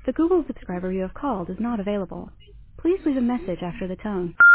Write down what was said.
The Google subscriber you have called is not available. Please leave a message after the tone.